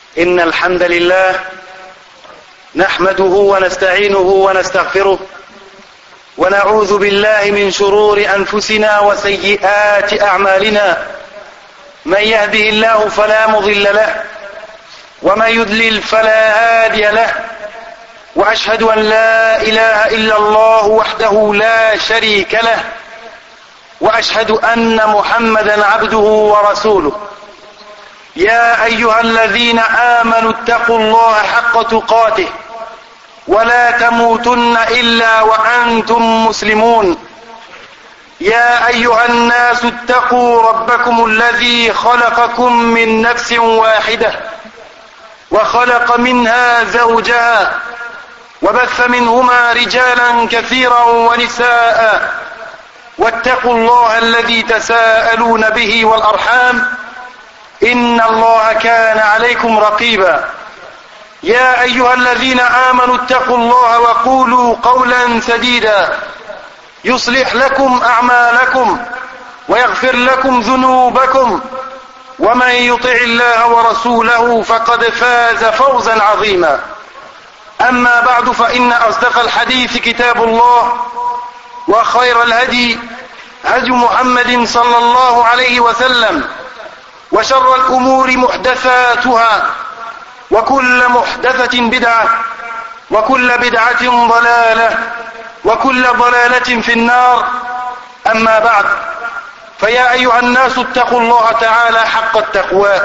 إن الحمد لله نحمده ونستعينه ونستغفره ونعوذ بالله من شرور أنفسنا وسيئات أعمالنا من يهده الله فلا مضل له ومن يضلل فلا هادي له وأشهد أن لا إله إلا الله وحده لا شريك له وأشهد أن محمدا عبده ورسوله يا أيها الذين آمنوا اتقوا الله حق تقاته ولا تموتن إلا وأنتم مسلمون يا أيها الناس اتقوا ربكم الذي خلقكم من نفس واحدة وخلق منها زوجها وبث منهما رجالا كثيرا ونساء واتقوا الله الذي تساءلون به والأرحام إن الله كان عليكم رقيبا يا أيها الذين آمنوا اتقوا الله وقولوا قولا سديدا يصلح لكم أعمالكم ويغفر لكم ذنوبكم ومن يطع الله ورسوله فقد فاز فوزا عظيما أما بعد فإن أصدق الحديث كتاب الله وخير الهدي هدي محمد صلى الله عليه وسلم وشر الأمور محدثاتها وكل محدثة بدعة وكل بدعة ضلالة وكل ضلالة في النار أما بعد فيا أيها الناس اتقوا الله تعالى حق التقوى.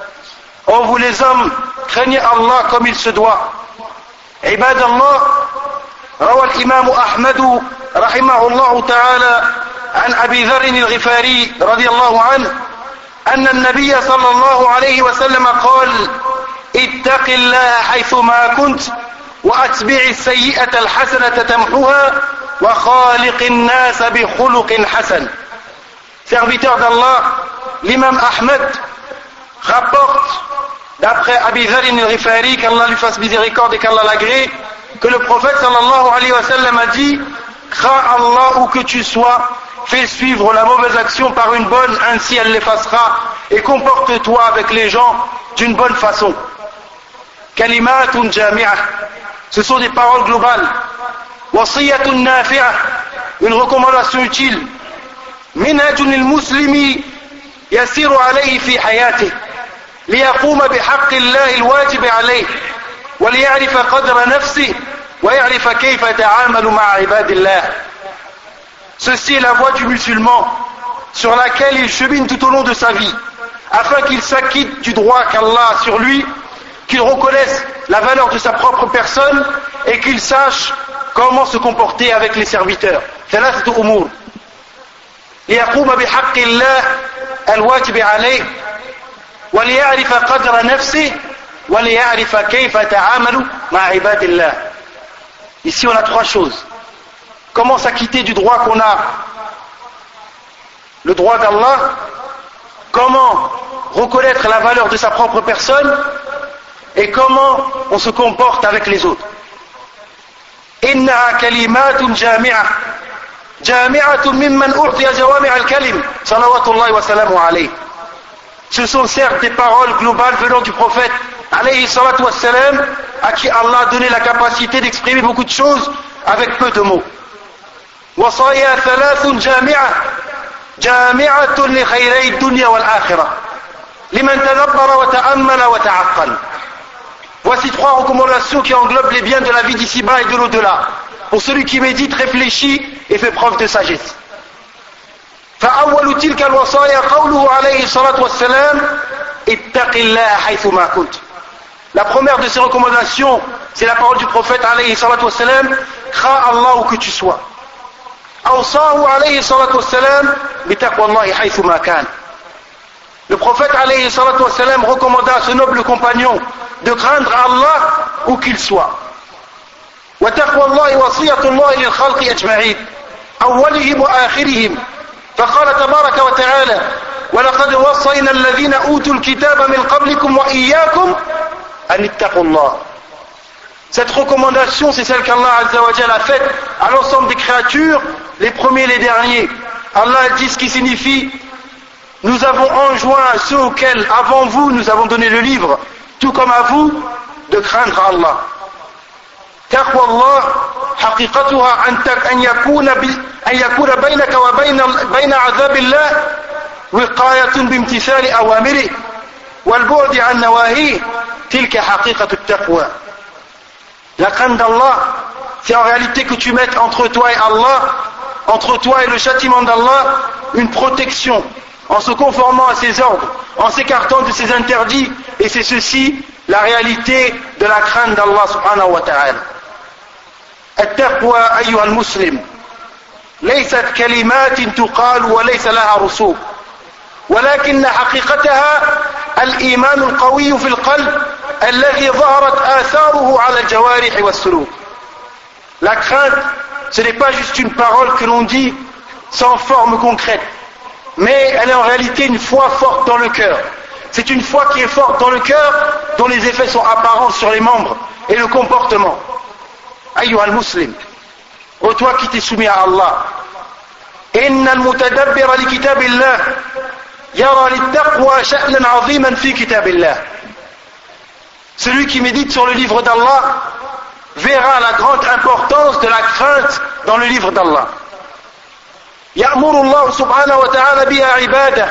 Ô vous les hommes, craignez Allah comme il se doit. عباد الله، روى الإمام أحمد رحمه الله تعالى عن أبي ذر الغفاري رضي الله عنه أن النبي صلى الله عليه وسلم قال: اتق الله حيثما كنت وأتبع السيئة الحسنة تمحوها وخالق الناس بخلق حسن. Serviteur d'Allah, l'imam Ahmed rapporte, d'après Abi Dharr al-Ghifari, qu'Allah lui fasse miséricorde et qu'Allah l'agrée, que le prophète sallallahu alayhi wa sallam a dit: crains Allah où que tu sois, fais suivre la mauvaise action par une bonne, ainsi elle l'effacera, et comporte-toi avec les gens d'une bonne façon. Kalimatun jami'ah, ce sont des paroles globales. Wasiyatun nafi'ah, une recommandation utile. Minhajun al-muslimi yasiru alayhi fi hayatih ليقوم بحق الله الواجب عليه وليعرف قدر نفسه ويعرف كيف يتعامل مع عباد الله. Ceci est la voie du musulman sur laquelle il chemine tout au long de sa vie afin qu'il s'acquitte du droit qu'Allah a sur lui, qu'il reconnaisse la valeur de sa propre personne et qu'il sache comment se comporter avec les serviteurs. ثلاثة أمور ليقوم بحق الله الواجب عليه وليعرف قدر نفسه وليعرف كيف يتعامل مع عباد الله. Ici on a trois choses. Comment s'acquitter du droit qu'on a, le droit d'Allah, comment reconnaître la valeur de sa propre personne et comment on se comporte avec les autres. إنها كلمات جامعة جامعة ممن أعطي جوامع الكلم صلوات الله وسلامه عليه. Ce sont certes des paroles globales venant du prophète alayhi salatu wassalam, à qui Allah a donné la capacité d'exprimer beaucoup de choses avec peu de mots. وصايا ثلاث جامعة جامعة لخيري الدنيا والآخرة لمن تدبر وتأمل وتعقل. Voici trois recommandations qui englobent les biens de la vie d'ici-bas et de l'au-delà, pour celui qui médite, réfléchit et fait preuve de sagesse. فأول تلك الوصايا قوله عليه الصلاة والسلام اتق الله حيثما كنت. La première de ces recommandations, c'est la parole du prophète alayhi salatu wassalam: crains Allah où que tu sois. أوصاه عليه الصلاة والسلام بتقوى الله حيثما كان. Le prophète alayhi salatu wassalam recommanda à ce noble compagnon de craindre Allah où qu'il soit. وتقوى الله وصية الله للخلق أجمعين أولهم وآخرهم. فقال تبارك وتعالى: ولقد وصينا الذين أوتوا الكتاب من قبلكم وإياكم أن اتقوا الله. Cette recommandation, c'est celle qu'Allah Azza wa Jalla a faite à l'ensemble des créatures, les premiers et les derniers. Allah dit ce qui signifie: nous avons enjoint à ceux auxquels, avant vous, nous avons donné le livre, tout comme à vous de craindre Allah. تقوى الله حقيقتها أن يكون بينك وبين عذاب الله وقاية بامتثال أوامره والبعد عن نواهيه تلك حقيقة التقوى. La crainte d'Allah, c'est en réalité que tu mettes entre toi et Allah, entre toi et le châtiment d'Allah, une protection, en se conformant à ses ordres, en s'écartant de ses interdits, et c'est ceci la réalité de la crainte d'Allah subhanahu wa ta'ala. التقوى أيها المسلم ليست كلمات تقال وليس لها رسوم ولكن حقيقتها الإيمان القوي في القلب الذي ظهرت آثاره على الجوارح والسلوك. La crainte, ce n'est pas juste une parole que l'on dit sans forme concrète, mais elle est en réalité une foi forte dans le cœur. C'est une foi qui est forte dans le cœur, dont les effets sont apparents sur les membres et le comportement. أيها المسلم, ô toi qui t'es soumis à Allah, إن المتدبر لكتاب الله يرى للتقوى شأنا عظيما في كتاب الله. Celui qui médite sur le livre d'Allah verra la grande importance de la crainte dans le livre d'Allah. يأمر الله سبحانه وتعالى بها عباده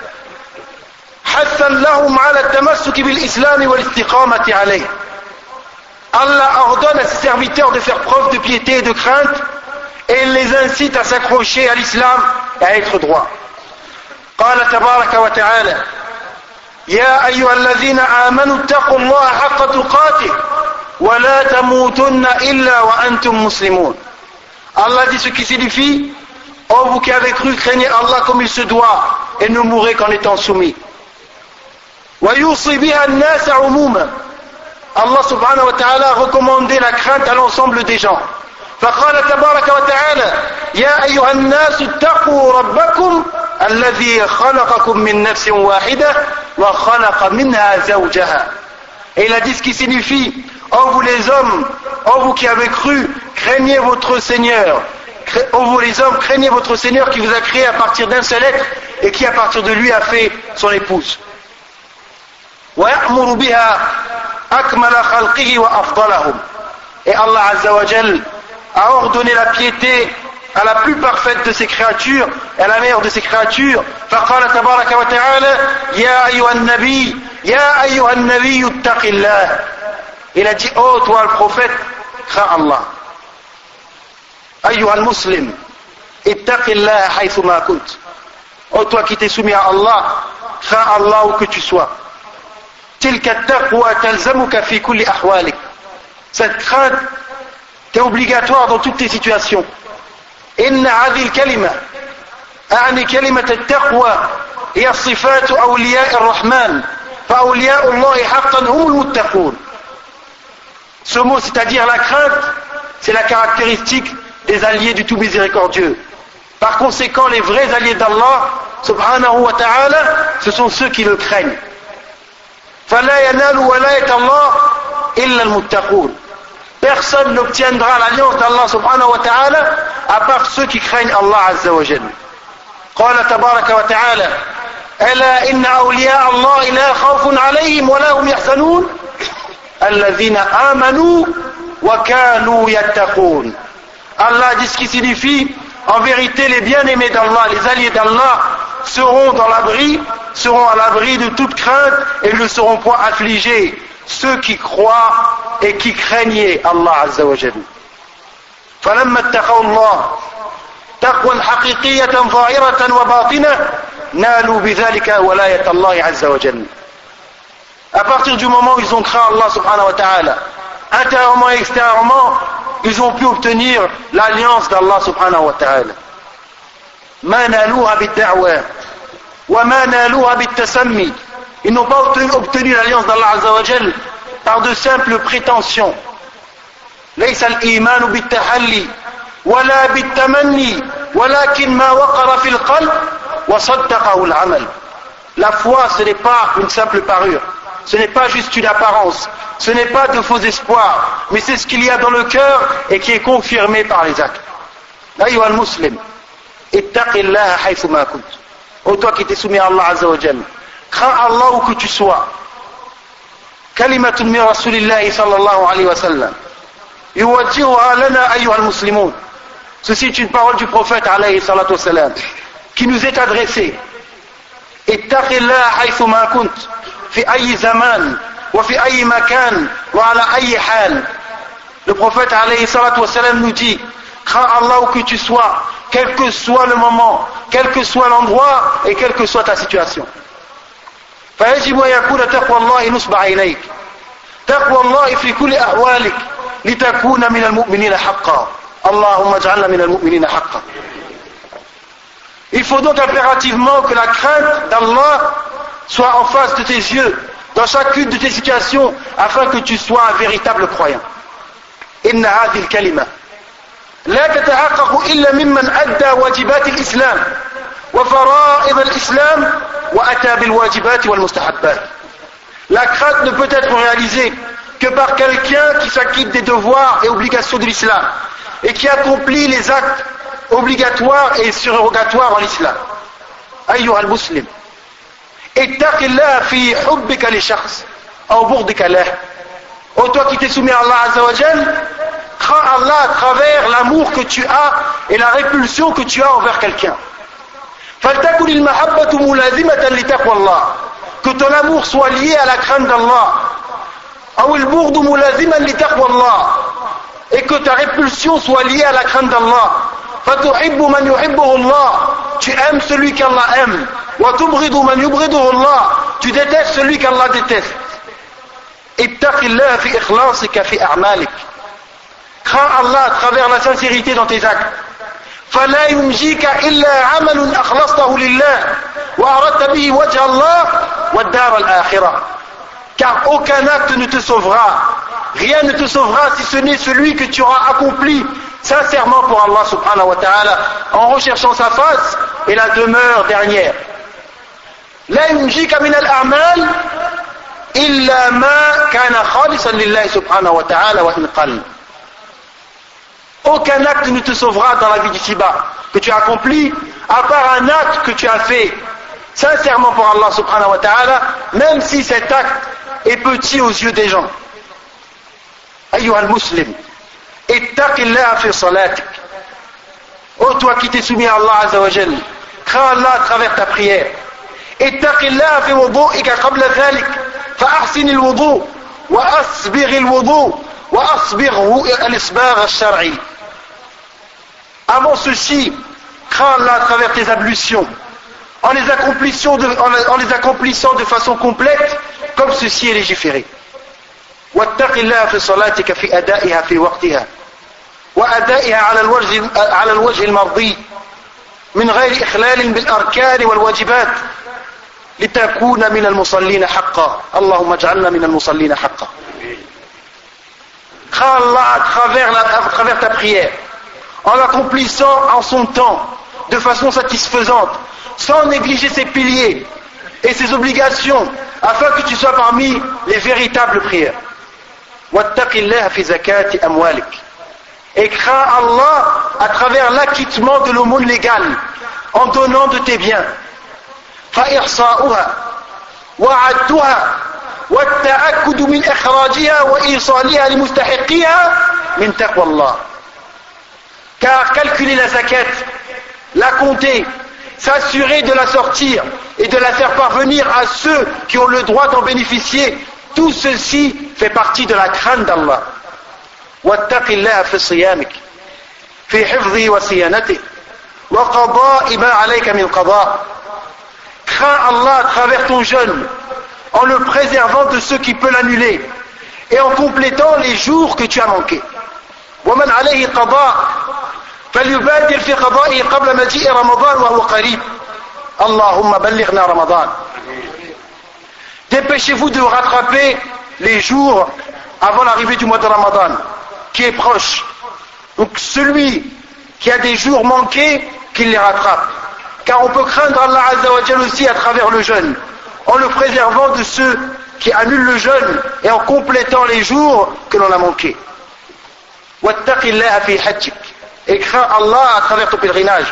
حثا لهم على التمسك بالإسلام والاستقامة عليه. Allah ordonne à ses serviteurs de faire preuve de piété et de crainte et il les incite à s'accrocher à l'islam et à être droit. قال تبارك وتعالى يا أيها الذين آمنوا اتقوا الله حق تقاته ولا تموتن إلا وأنتم مسلمون. Allah dit ce qui signifie ô vous qui avez cru, craignez Allah comme il se doit et ne mourrez qu'en étant soumis. ويوصي بها الناس عموما. Allah subhanahu wa ta'ala a recommandé la crainte à l'ensemble des gens. فقال تبارك وتعالى يا أيها الناس اتقوا ربكم الذي خلقكم من نفس واحدة وخلق منها زوجها. Et il a dit ce qui signifie ô vous les hommes, ô vous qui avez cru, craignez votre Seigneur. Ô vous les hommes, craignez votre Seigneur qui vous a créé à partir d'un seul être et qui à partir de lui a fait son épouse. ويأمر بها أكمل خلقه وأفضلهم. Et Allah Azza wa Jal a ordonné la piété à la plus parfaite de ses créatures et à la meilleure de ses créatures. فقال تبارك وتعالى يا أيها النبي يا أيها النبي اتق الله. Il a dit ô toi le prophète, crains Allah. أيها المسلم اتق الله حيث ما كنت. Ô toi qui t'es soumis à Allah, crains Allah où que tu sois. تلك التقوى تلزمك في كل أحوالك. Cette crainte est obligatoire dans toutes tes situations. إن هذه الكلمة أعني كلمة التقوى هي صفات أولياء الرحمن فأولياء الله حقا هم المتقون. Ce mot, c'est-à-dire la crainte, c'est la caractéristique des alliés du tout miséricordieux. Par conséquent, les vrais alliés d'Allah subhanahu wa ta'ala, ce sont ceux qui le craignent. فلا ينال ولاية الله إلا المتقون. Personne n'obtiendra l'alliance d'Allah subhanahu wa ta'ala à part ceux qui craignent Allah azza wa jalla. قال تبارك وتعالى ألا إن أولياء الله لا خوف عليهم ولا هم يحزنون الذين آمنوا وكانوا يتقون. Allah dit ce qui signifie en vérité les bien-aimés d'Allah, les alliés d'Allah seront à l'abri de toute crainte et ne seront point affligés, ceux qui croient et qui craignaient Allah Azza wa Jalla. فلما اتقوا الله تقوى حقيقية ظاهرة وباطنة نالوا بذلك ولاية الله عز وجل. À partir du moment où ils ont craint Allah subhanahu wa ta'ala, intérieurement et extérieurement, ils ont pu obtenir l'alliance d'Allah subhanahu wa ta'ala. ما نالوها بالدعوة وما نالوها بالتسمي. Ils n'ont pas obtenu l'alliance d'Allah Azza wa Jal par de simples prétentions. ليس الإيمان بالتحلي ولا بالتمني ولكن ما وقر في القلب وصدقه العمل. La foi, ce n'est pas une simple parure, ce n'est pas juste une apparence, ce n'est pas de faux espoirs, mais c'est ce qu'il y a dans le cœur et qui est confirmé par les actes. أيها المسلم اتق الله حيث ما كنت. Ô toi qui t'es soumis à Allah Azza wa Jal, crains Allah où que tu sois. كلمة من رسول الله صلى الله عليه وسلم يوجهها لنا أيها المسلمون. Ceci est une parole du prophète عليه الصلاة والسلام qui nous est adressée. اتق الله حيثما كنت في أي زمان وفي أي مكان وعلى أي حال. Le prophète عليه الصلاة والسلام nous dit, crains Allah où que tu sois, quel que soit le moment, quel que soit l'endroit et quelle que soit ta situation. فيجب أن يكون تقوى الله نصب عينيك، تقوى الله في كل أحوالك لتكون من المؤمنين حقا. اللهم اجعلنا من المؤمنين حقا. Il faut donc impérativement que la crainte d'Allah soit en face de tes yeux, dans chacune de tes situations, afin que tu sois un véritable croyant. إن هذه الكلمة لا تتحقق إلا ممن أدى واجبات الإسلام وفرائض الإسلام وأتى بالواجبات والمستحبات. La crainte ne peut être réalisée que par quelqu'un qui s'acquitte des devoirs et obligations de l'islam et qui accomplit les actes obligatoires et surrogatoires en islam. أيها المسلم اتق الله في حبك لشخص أو بغضك له. Oh, toi qui t'es soumis à Allah Azza wa Jal, crains Allah à travers l'amour que tu as et la répulsion que tu as envers quelqu'un. فلتكن المحبة ملازمة لتقوى الله. Que ton amour soit lié à la crainte d'Allah. أو البغض ملازما لتقوى الله. Et que ta répulsion soit liée à la crainte d'Allah. فتحب من يحبه الله. Tu aimes celui qu'Allah aime. وتبغض من يبغضه الله. Tu détestes celui qu'Allah déteste. اتق الله في إخلاصك في أعمالك. Crains Allah à travers la sincérité dans tes actes. فلا ينجيك إلا عمل أخلصته لله وأردت به وجه الله والدار الآخرة. Car aucun acte ne te sauvera, rien ne te sauvera si ce n'est celui que tu auras accompli sincèrement pour Allah subhanahu wa ta'ala, en recherchant sa face et la demeure dernière. لا ينجيك من الأعمال إلا ما كان خالصا لله سبحانه وتعالى وإن قل. Aucun acte ne te sauvera dans la vie d'ici-bas que tu as accompli, à part un acte que tu as fait sincèrement pour Allah subhanahu wa ta'ala, même si cet acte est petit aux yeux des gens. أيها المسلم اتق الله في صلاتك. Oh, toi qui t'es soumis à Allah Azza wa Jal, crains Allah à travers ta prière. اتق الله في وضوئك قبل ذلك فأحسن الوضوء وأسبغ الوضوء وأصبغه الإصباغ الشرعي. Avant ceci, crains Allah à travers tes ablutions, en les accomplissant de façon complète, comme ceci est légiféré. واتق الله في صلاتك في أدائها في وقتها وأدائها على الوجه المرضي من غير إخلال بالأركان والواجبات لتكون من المصلين حقا. اللهم اجعلنا من المصلين حقا. Crains Allah à travers ta prière, en l'accomplissant en son temps, de façon satisfaisante, sans négliger ses piliers et ses obligations, afin que tu sois parmi les véritables prières. واتق الله في زكاة أموالك. Et crains Allah à travers l'acquittement de l'aumône légale, en donnant de tes biens. فإحصاؤها وعدها والتأكد من إخراجها وإيصالها لمستحقيها من تقوى الله. Car calculer la zakat, la compter, s'assurer de la sortir et de la faire parvenir à ceux qui ont le droit d'en bénéficier, tout ceci fait partie de la crainte d'Allah. واتق الله في صيامك في حفظه وصيانته وقضاء ما عليك من قضاء. Crains Allah à travers ton jeûne, en le préservant de ceux qui peuvent l'annuler et en complétant les jours que tu as manqués. ومن عليه قضاء فليبادر في قضائه قبل مجيء رمضان وهو قريب. اللهم بلغنا رمضان. Dépêchez-vous de rattraper les jours avant l'arrivée du mois de Ramadan, qui est proche. Donc celui qui a des jours manqués, qu'il les rattrape. Car on peut craindre Allah Azza wa Jal aussi à travers le jeûne, en le préservant de ceux qui annulent le jeûne et en complétant les jours que l'on a manqués. واتق الله في حجك. Et crains Allah à travers ton pèlerinage.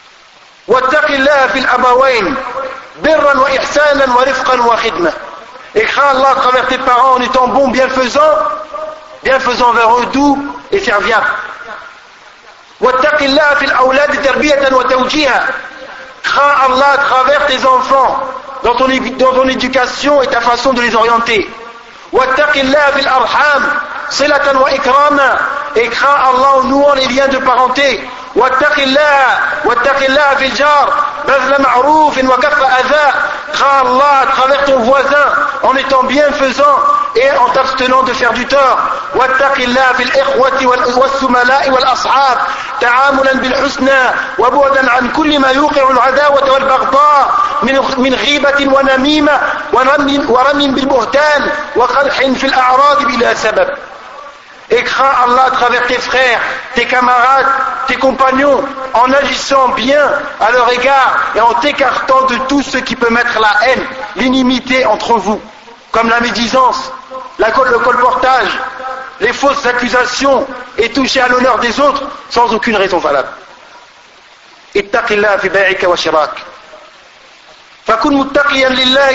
واتق الله في الأبوين برا وإحسانا ورفقا وخدمة. Et crains Allah à travers tes parents en étant bon, bienfaisant vers eux, doux et serviable. واتق الله في الأولاد تربية وتوجيها. Crains Allah à travers tes enfants, dans ton éducation et ta façon de les orienter. واتق الله في الأرحام صلة وإكراما. Et crains Allah en nouant les liens de parenté. واتق الله في الجار بذل معروف وكف أذى. Crains Allah à travers ton voisin en étant bienfaisant et en t'abstenant de faire du tort. واتق الله في الإخوة والزملاء والأصحاب تعاملا بالحسنى وبعدا عن كل ما يوقع العداوة والبغضاء من غيبة ونميمة ورمي بالبهتان وقدح في الأعراض بلا سبب. Et crains Allah à travers tes frères, tes camarades, tes compagnons, en agissant bien à leur égard et en t'écartant de tout ce qui peut mettre la haine, l'inimité entre vous, comme la médisance, le colportage, les fausses accusations et toucher à l'honneur des autres sans aucune raison valable. ittaqillah fi bai'ika wa shirak. Fakun muttaqiyan lillahi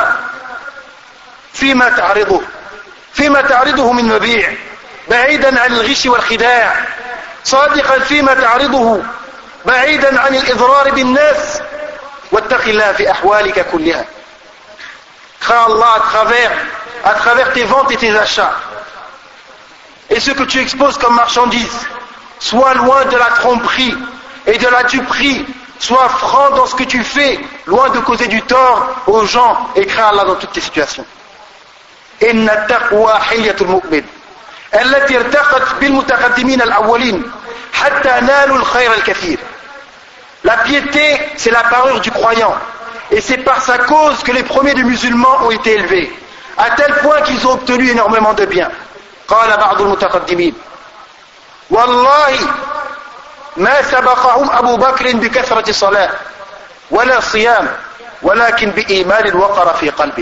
فيما تعرضه من مبيع بعيدا عن الغش والخداع صادقا فيما تعرضه بعيدا عن الإضرار بالناس واتق الله في أحوالك كلها. Crains Allah à travers tes ventes et tes achats et ce que tu exposes comme marchandise. Sois loin de la tromperie et de la duperie. Sois franc dans ce que tu fais, loin de causer du tort aux gens, et crains Allah dans toutes tes situations. إن التقوى حلية المؤمن التي ارتقت بالمتقدمين الأولين حتى نالوا الخير الكثير. La piété, c'est la parure du croyant, et c'est par sa cause que les premiers des musulmans ont été élevés, à tel point qu'ils ont obtenu énormément de biens. قال بعض المتقدمين والله ما سبقهم أبو بكر بكثرة صلاة ولا صيام ولكن بإيمان وقر في قلبه.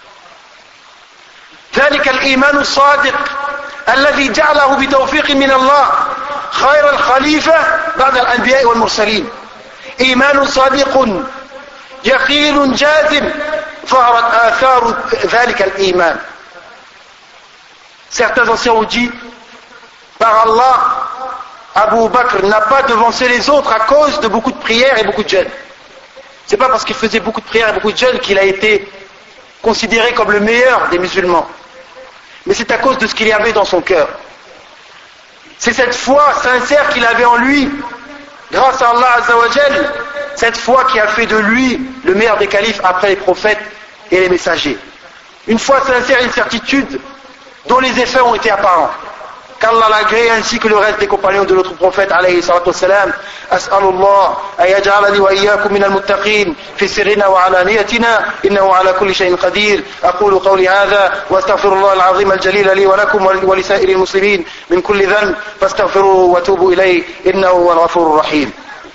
ذلك الإيمان الصادق الذي جعله بتوفيق من الله خير الخليفة بعد الأنبياء والمرسلين. إيمان صادق يقين جازم ظهرت آثار ذلك الإيمان. Certains anciens ont dit, par Allah, Abu Bakr n'a pas devancé les autres à cause de beaucoup de prières et beaucoup de jeûnes. C'est pas parce qu'il faisait beaucoup de prières et beaucoup de jeûnes qu'il a été considéré comme le meilleur des musulmans. Mais c'est à cause de ce qu'il y avait dans son cœur. C'est cette foi sincère qu'il avait en lui, grâce à Allah Azza wa Jal, cette foi qui a fait de lui le meilleur des califes après les prophètes et les messagers. Une foi sincère et une certitude dont les effets ont été apparents. Qu'Allah l'a agréé ainsi que le reste des compagnons de notre prophète alayhi salatu wassalam. As'alullah an yaj'alani wa iyyakum min al-muttaqin fi sirrina wa alaniyatina innahu ala kulli shay'in qadir. Aqulu qawli hadha wa astaghfirullah al-'azim al-jalil li wa lakum wa li sa'iril muslimin min kulli dhanb fastaghfiruhu wa tubu ilayhi innahu huwal ghafurur rahim.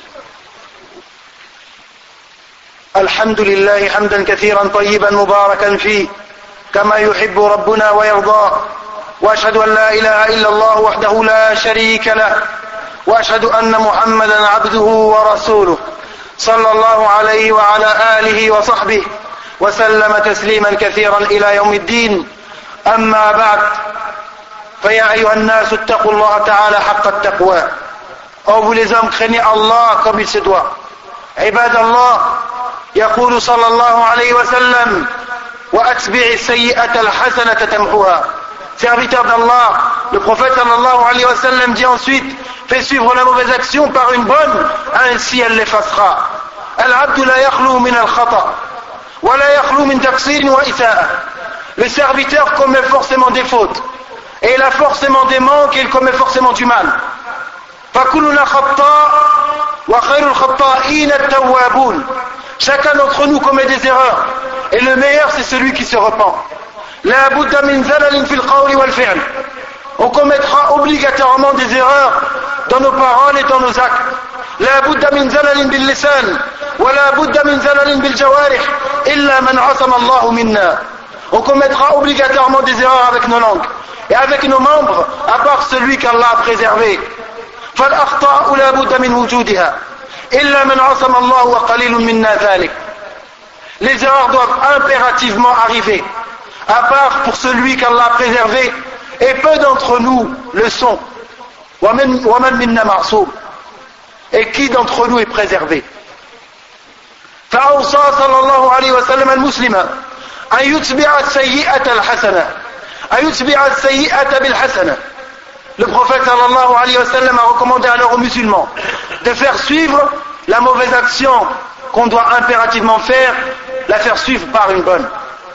Alhamdulillah hamdan kathiran tayyiban mubarakan fihi كما يحب ربنا ويرضى وأشهد أن لا إله إلا الله وحده لا شريك له وأشهد أن محمدا عبده ورسوله صلى الله عليه وعلى آله وصحبه وسلم تسليما كثيرا إلى يوم الدين. أما بعد فيا أيها الناس اتقوا الله تعالى حق التقوى. Ô vous les hommes, craignez Allah comme il se doit. عباد الله يقول صلى الله عليه وسلم وأتبع السيئة الحسنة تمحوها. Serviteur d'Allah, le prophète sallallahu alayhi wa sallam dit ensuite, fais suivre la mauvaise action par une bonne, ainsi elle l'effacera. Al-abdu la yakhlu min al-khata wa la yakhlu min taqsirin wa isa'a. Le serviteur commet forcément des fautes et il a forcément des manques et il commet forcément du mal. Fakuluna khata wa khayrul khata'in at-tawwabun. Chacun d'entre nous commet des erreurs et le meilleur c'est celui qui se repent. La budda min zalalin fil qawli wal fi'l. On commettra obligatoirement des erreurs dans nos paroles et dans nos actes. La budda min zalalin bil lisan wa la budda min zalalin bil jawarih illa man asama Allah minna. On commettra obligatoirement des erreurs avec nos langues et avec nos membres à part celui qu'Allah a préservé. Fal akhta'u la budda min wujudiha illa man asama Allah wa qalilun minna dhalik. Les erreurs doivent impérativement arriver à part pour celui qu'Allah a préservé, et peu d'entre nous le sont. وَمَنْ مِنَّا مَعْصُومٌ. Et qui d'entre nous est préservé? فأوصى صلى الله عليه وسلم المسلم أن يتبع السيئة الحسنة أن يتبع السيئة بالحسنة. Le prophète sallallahu alayhi wa sallam a recommandé alors aux musulmans de faire suivre la mauvaise action qu'on doit impérativement faire, la faire suivre par une bonne.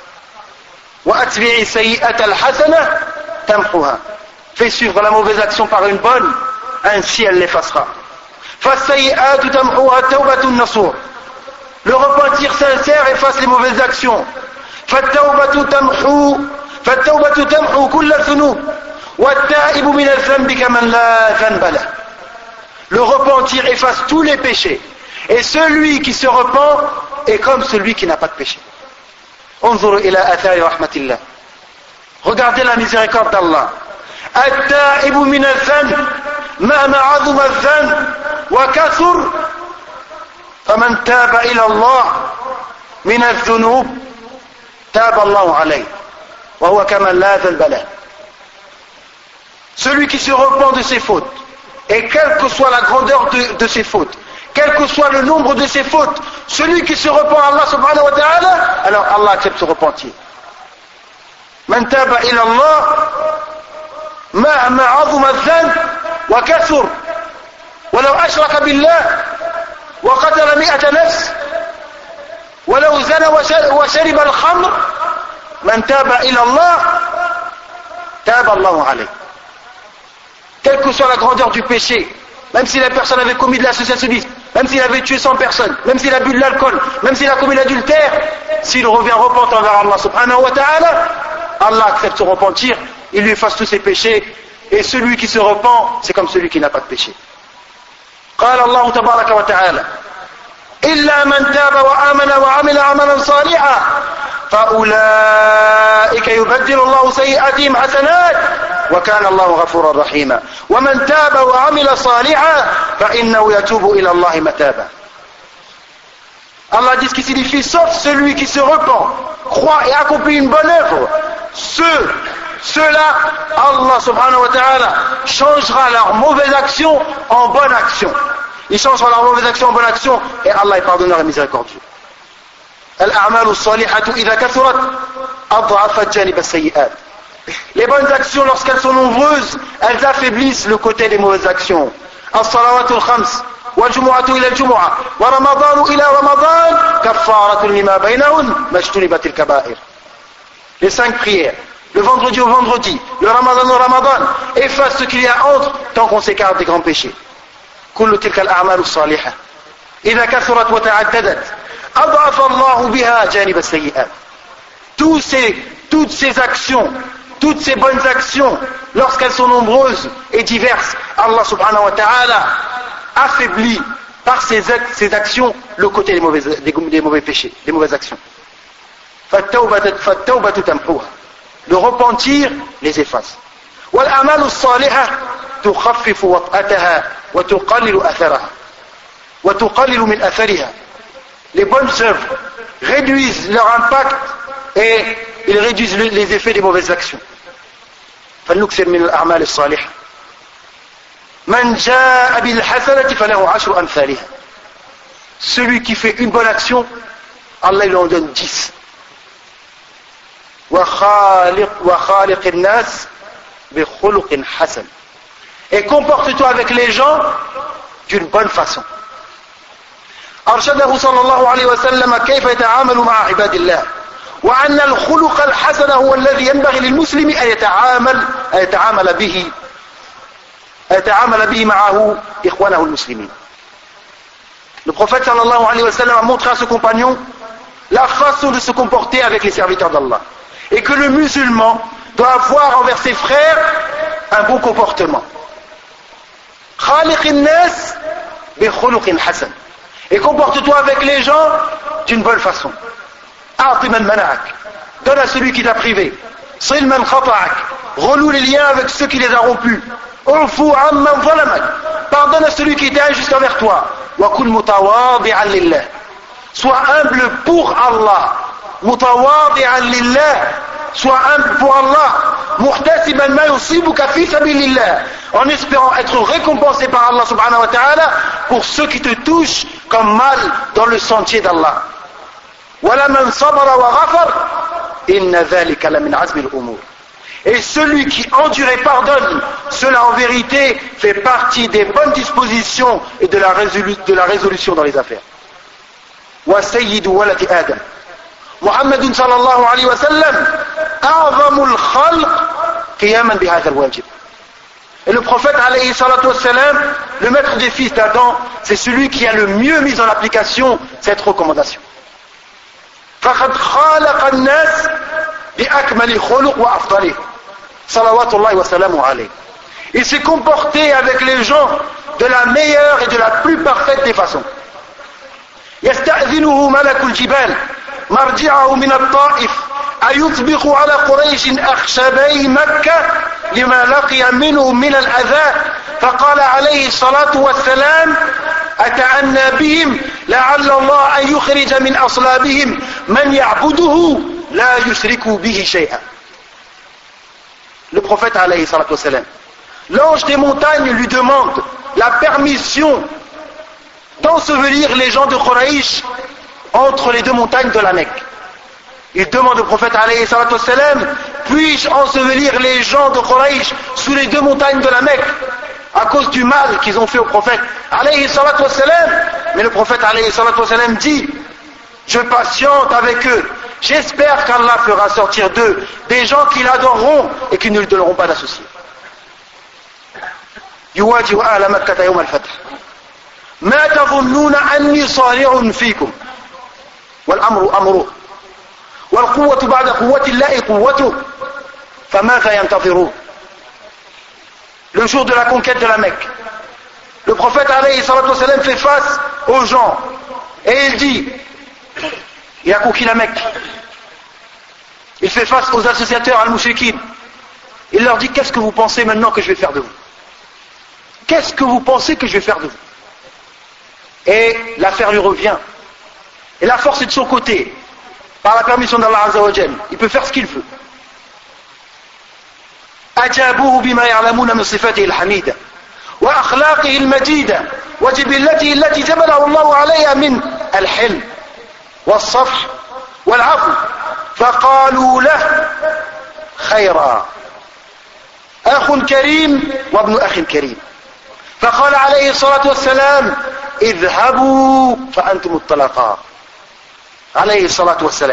وَأَتْبِعِ السَّيِّئَةَ الْحَسَنَةَ تَمْحُهَا. Fais suivre la mauvaise action par une bonne, ainsi elle l'effacera. فَالسَّيِّئَاتُ تَمْحُهَا التَّوْبَةُ النَّصُوحُ. Le repentir sincère efface les mauvaises actions. فَالتَّوْبَةُ تَمْحُ كُلَّ الذُّنُوبِ وَالتَّائِبُ مِنَ الذَّنبِ كَمَنْ لَا ذَنبَ لَهُ. Le repentir efface tous les péchés. Et celui qui se repent est comme celui qui n'a pas de péché. انظروا إلى آثار رحمة الله. Regardez la miséricorde d'Allah. التائب من الذنب مهما عظم الذنب وكثر فمن تاب إلى الله من الذنوب تاب الله عليه وهو كمن لا ذنب له. Celui qui se repent de ses fautes, et quelle que soit la grandeur de ses fautes, quel que soit le nombre de ses fautes, celui qui se repent à Allah subhanahu wa ta'ala, alors Allah accepte ce repentir. من تاب إلى الله مهما عظم الذنب وكثر ولو أشرك بالله وقتل 100 نفس ولو زنى وشرب الخمر من تاب إلى الله تاب الله عليه. Quelle que soit la grandeur du péché, même si la personne avait commis de l'associationnisme, même s'il avait tué 100 personnes, même s'il a bu de l'alcool, même s'il a commis l'adultère, s'il revient repentant vers Allah subhanahu wa ta'ala, Allah accepte son repentir, il lui efface tous ses péchés, et celui qui se repent, c'est comme celui qui n'a pas de péché. قال الله تبارك وتعالى إلا من تاب وآمن وعمل عملا صالحا فأولئك يبدل الله سيئاتهم حسنات وكان الله غفورا رحيما ومن تاب وعمل صالحا فإنه يتوب إلى الله متابا. Allah dit ce qui signifie sauf celui qui se repent, croit et accomplit une bonne œuvre. Ceux-là, Allah subhanahu wa ta'ala changera leur mauvaise action en bonne action. Il changera leur mauvaise action en bonne action et Allah est pardonneur et miséricordieux. الأعمال الصالحة إذا كثرت أضعفت جانب السيئات. Les bonnes actions, lorsqu'elles sont nombreuses, elles affaiblissent le côté des mauvaises actions. الصلوات الخمس والجمعة إلى الجمعة ورمضان إلى رمضان كفارة لما بينهن ما اجتنبت الكبائر. Les 5 prières, le vendredi au vendredi, le ramadan au ramadan, efface ce qu'il y a entre tant qu'on s'écarte des grands péchés. كل تلك الأعمال الصالحة إذا كثرت وتعددت أضعف الله بها جانب السيئات. Toutes ces actions, toutes ces bonnes actions, lorsqu'elles sont nombreuses et diverses, Allah subhanahu wa ta'ala affaiblit par ces actions le côté des mauvais péchés, des mauvaises actions. فالتوبة تمحوها. Le repentir les efface. والأعمال الصالحة تخفف وطأتها وتقلل أثرها وتقلل من أثرها. Les bonnes œuvres réduisent leur impact et ils réduisent les effets des mauvaises actions. فلنكثر من الأعمال الصالحة. من جاء بالحسنة فله 10 أمثالها. Celui qui fait une bonne action, Allah lui en donne 10. وخالق الناس بخلق حسن. Et comporte-toi avec les gens d'une bonne façon. أرشده صلى الله عليه وسلم كيف يتعامل مع عباد الله وأن الخلق الحسن هو الذي ينبغي للمسلم أن يتعامل به معه إخوانه المسلمين. Le prophète sallallahu alayhi wa sallam a montré à ce compagnon la façon de se comporter avec les serviteurs d'Allah et que le musulman doit avoir envers ses frères un bon comportement. خالق الناس بخلق حسن. Et comporte-toi avec les gens d'une bonne façon. أعط من منعك. Donne à celui qui t'a privé. صل من خطأك. Renoue les liens avec ceux qui les ont rompus. اعفو عمن ظلمك. Pardonne à celui qui était injuste envers toi. وكن متواضعا لله. Sois humble pour Allah. متواضعا لله. sois humble pour Allah, muhtasiban ma yusibuka fi sabilillah, en espérant être récompensé par Allah subhanahu wa ta'ala pour ceux qui te touchent comme mal dans le sentier d'Allah. Wala man sabara wa ghafar, inna dhalika la min azmi al-umur. Et celui qui endure et pardonne, cela en vérité fait partie des bonnes dispositions et de la résolution dans les affaires. Wa sayyidu waladi Adam, Muhammad sallallahu alayhi wa sallam, a'zamul khalq qiyaman bi hadha al-wajib. Et le prophète alayhi salatu wa sallam, le maître des fils d'Adam, c'est celui qui a le mieux mis en application cette recommandation. Faqad khalaqa an-nas bi akmali khuluq wa afdalih. Salawatullahi wa salamu alayhi. Il s'est comporté avec les gens de la meilleure et de la plus parfaite des façons. يستأذنه ملك الجبال مرجعه من الطائف أيطبق على قريش أخشبي مكة لما لقي منه من الأذى فقال عليه الصلاة والسلام أتعنى بهم لعل الله أن يخرج من أصلابهم من يعبده لا يشرك به شيئا. Le prophète alayhi salatu wassalam, l'ange des montagnes lui demande la permission d'ensevelir les gens de Quraïch entre les deux montagnes de la Mecque. Il demande au prophète alayhi salatu wassalam, puis-je ensevelir les gens de Quraïch sous les deux montagnes de la Mecque à cause du mal qu'ils ont fait au prophète alayhi salatu wassalam? Mais le prophète alayhi salatu wassalam dit, je patiente avec eux, j'espère qu'Allah fera sortir d'eux des gens qui l'adoreront et qui ne lui donneront pas d'associés. يواجه أهل مكة يوم الفتح ما تظنون أني صارع فيكم والأمر أمره والقوة بعد قوة الله قوته فماذا ينتظرون. Le jour de la conquête de la Mecque, le prophète alayhi salatu wassalam fait face aux gens et il dit, il a conquis la Mecque, il fait face aux associateurs al-mushrikin, il leur dit, qu'est-ce que vous pensez maintenant que je vais faire de vous? Qu'est-ce que vous pensez que je vais faire de vous? Et l'affaire lui revient. Et la force est de son côté. Par la permission d'Allah Azza wa Jal, il peut faire ce qu'il veut. أجابوه بما يعلمون من صفاته الحميدة وأخلاقه المجيدة وجبلته التي جبله الله عليها من الحلم والصفح والعفو فقالوا له خيرا أخ كريم وابن أخ كريم فقال عليه الصلاة والسلام اذهبوا فأنتم الطلقاء عليه الصلاة والسلام.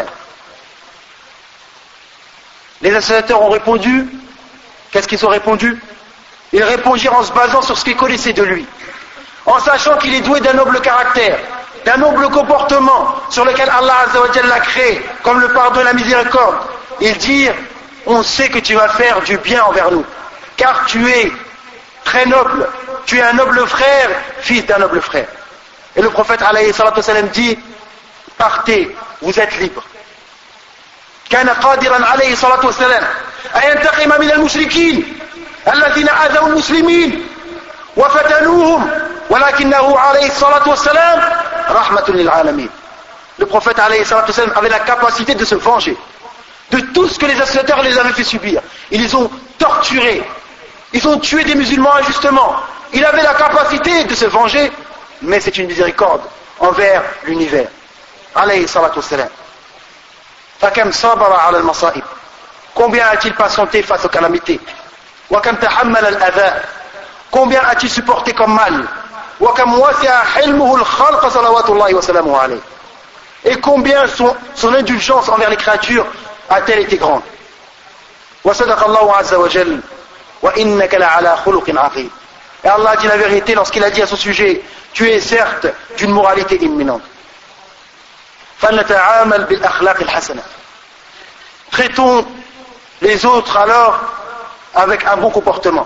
Les associateurs ont répondu. Qu'est-ce qu'ils ont répondu? Ils répondirent en se basant sur ce qu'ils connaissaient de lui, en sachant qu'il est doué d'un noble caractère, d'un noble comportement sur lequel Allah Azza wa Jalla l'a créé, comme le pardon et la miséricorde. Ils dirent, on sait que tu vas faire du bien envers nous, car tu es très noble, tu es un noble frère, fils d'un noble frère. Et le prophète alayhi salatu wasalam dit, partez, vous êtes libres. كان قادرا عليه الصلاة والسلام أن ينتقم من المشركين الذين آذوا المسلمين وفتنوهم ولكنه عليه الصلاة والسلام رحمة للعالمين. Le prophète alayhi salatu wasalam avait la capacité de se venger de tout ce que les associateurs les avaient fait subir. Ils les ont torturés, ils ont tué des musulmans injustement. Il avait la capacité de se venger, mais c'est une miséricorde envers l'univers. Alayhi salatu wasalam. فكم صبر على المصائب, combien a-t-il patienté face aux calamités, وكم تحمل الأذى, combien a-t-il supporté comme mal, وكم وسع حلمه الخلق صلوات الله وسلامه عليه, et combien son indulgence envers les créatures a-t-elle été grande. وصدق الله عز وجل وإنك لعلى خلق عظيم. Et Allah dit la vérité lorsqu'il a dit à son sujet, tu es certes d'une moralité imminente. فلنتعامل بالأخلاق الحسنة. Traitons les autres alors avec un bon comportement.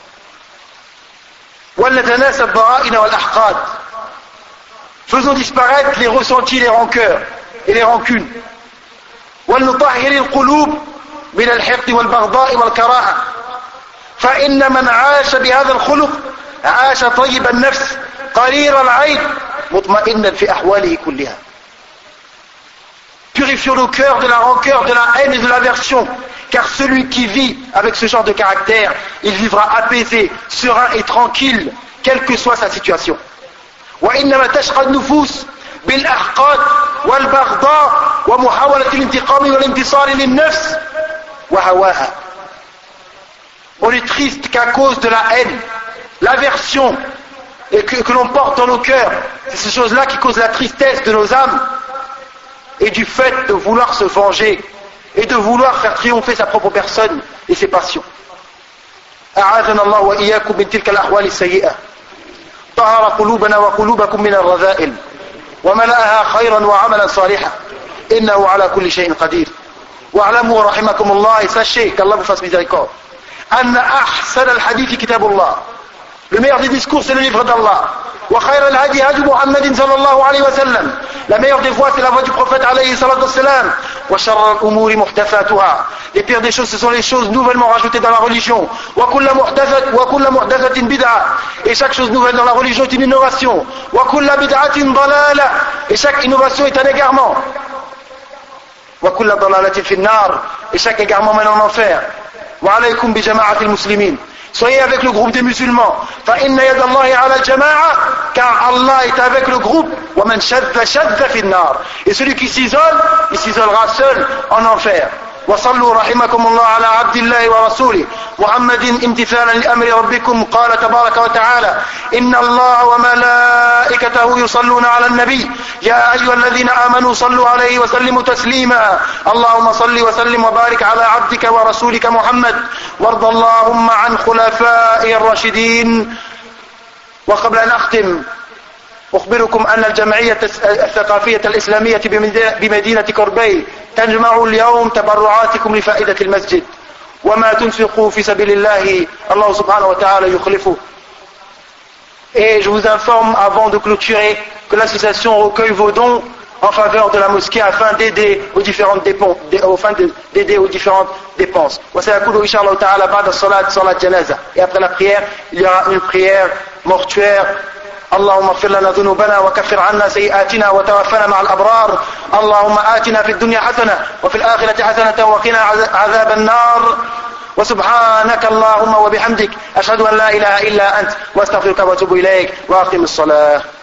ولنتناسى الضغائن والأحقاد. Faisons disparaître les ressentis, les rancœurs et les rancunes. ولنطهر القلوب من الحقد والبغضاء والكراهة. فإن من عاش بهذا الخلق عاش طيب النفس قرير العين مطمئنا في أحواله كلها. purifions nos cœurs de la rancœur, de la haine et de l'aversion. Car celui qui vit avec ce genre de caractère, il vivra apaisé, serein et tranquille, quelle que soit sa situation. وإنما تشقى النفوس بالأحقاد والبغضاء ومحاولة الانتقام والانتصار للنفس وهواها. On est triste qu'à cause de la haine, l'aversion et que l'on porte dans nos cœurs, c'est ces choses-là qui causent la tristesse de nos âmes et du fait de vouloir se venger et de vouloir faire triompher sa propre personne et ses passions. أعاذنا الله وإياكم من تلك الأحوال السيئة. طهر قلوبنا وقلوبكم من الرذائل وملأها خيرا وعملا صالحا إنه على كل شيء قدير. واعلموا رحمكم الله, et sachez qu'Allah vous fasse miséricorde, أن أحسن الحديث كتاب الله, le meilleur des discours c'est le livre d'Allah. وخير الهدي هدي محمد صلى الله عليه وسلم, la meilleure des voies c'est la voie du prophète عليه الصلاة والسلام. وشر الأمور محدثاتها, les pires des choses ce sont les choses nouvellement rajoutées dans la religion. وكل محدثة بدعة, et chaque chose nouvelle dans la religion est une innovation. وكل بدعة ضلالة, et chaque innovation est un égarement. وكل ضلالة في النار, et chaque égarement mène en enfer. وعليكم بجماعة المسلمين, soyez avec le groupe des musulmans. فإن يد الله على الجماعة, car Allah est avec le groupe. ومن شذ شذ في النار, et celui qui s'isole, il s'isolera seul en enfer. وصلوا رحمكم الله على عبد الله ورسوله محمد امتثالا لأمر ربكم. قال تبارك وتعالى إن الله وملائكته يصلون على النبي يا أيها الذين آمنوا صلوا عليه وسلموا تسليما. اللهم صل وسلم وبارك على عبدك ورسولك محمد, وارض اللهم عن خلفائه الراشدين. وقبل أن أختم أخبركم أن الجمعية الثقافية الإسلامية بمدينة كوربي تجمع اليوم تبرعاتكم لفائدة المسجد, وما تنفقوا في سبيل الله الله سبحانه وتعالى يخلفه. Et je vous informe avant de clôturer que l'association recueille vos dons en faveur de la mosquée afin d'aider aux différentes dépenses. وسيكون إن شاء الله تعالى بعد الصلاة صلاة جنازة, et après la prière il y aura une prière mortuaire. اللهم اغفر لنا ذنوبنا وكفر عنا سيئاتنا وتوفنا مع الأبرار. اللهم آتنا في الدنيا حسنة وفي الآخرة حسنة وقنا عذاب النار. وسبحانك اللهم وبحمدك أشهد أن لا إله إلا أنت واستغفرك وأتوب إليك وأقم الصلاة.